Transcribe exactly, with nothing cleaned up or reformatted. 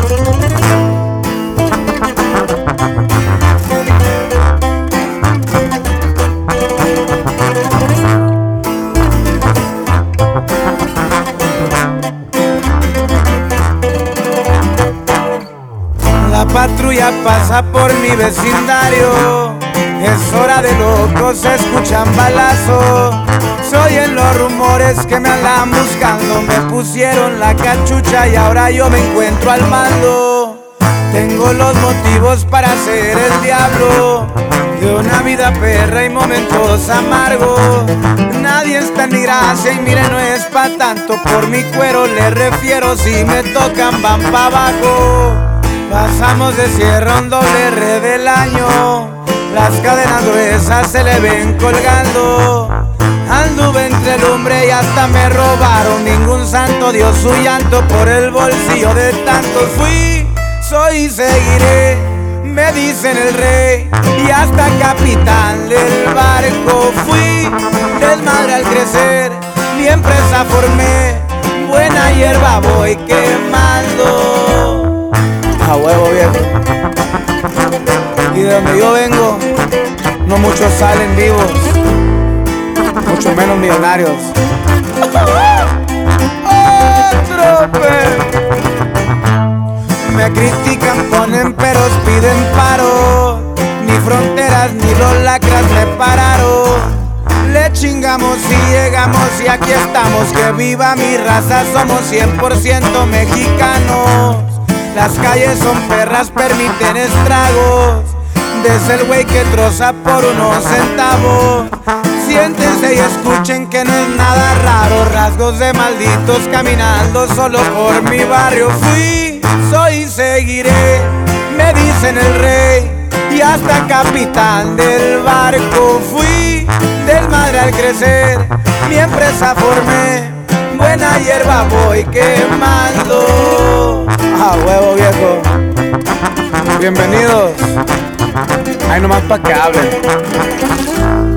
La patrulla pasa por mi vecindario, es hora de locos, se escuchan balazos. Soy en los rumores que me andan buscando, me pusieron la cachucha y ahora yo me encuentro al mando. Tengo los motivos para ser el diablo de una vida perra y momentos amargos. Nadie está en mi gracia y mire, no es pa' tanto, por mi cuero le refiero, si me tocan van pa' abajo. Pasamos de cierre a un doble re del año, las cadenas gruesas se le ven colgando. Anduve entre lumbre y hasta me robaron, ningún santo dio su llanto por el bolsillo de tantos. Fui, soy y seguiré, me dicen el rey y hasta capitán del barco. Fui desmadre al crecer, mi empresa formé, buena hierba voy quemando. A huevo viejo. Y de donde yo vengo, no muchos salen vivos, mucho menos millonarios. Otro pe. Me critican, ponen peros, piden paro. Ni fronteras ni los lacras me pararon. Le chingamos y llegamos y aquí estamos. Que viva mi raza, somos cien por ciento mexicanos. Las calles son perras, permiten estragos. Desde el güey que troza por unos centavos. Siéntense y escuchen que no es nada raro. Rasgos de malditos caminando solo por mi barrio. Fui, soy y seguiré, me dicen el rey y hasta capitán del barco. Fui desmadre al crecer, mi empresa formé, buena hierba voy quemando. A huevo viejo. Bienvenidos. Ahí nomás pa' que hablen.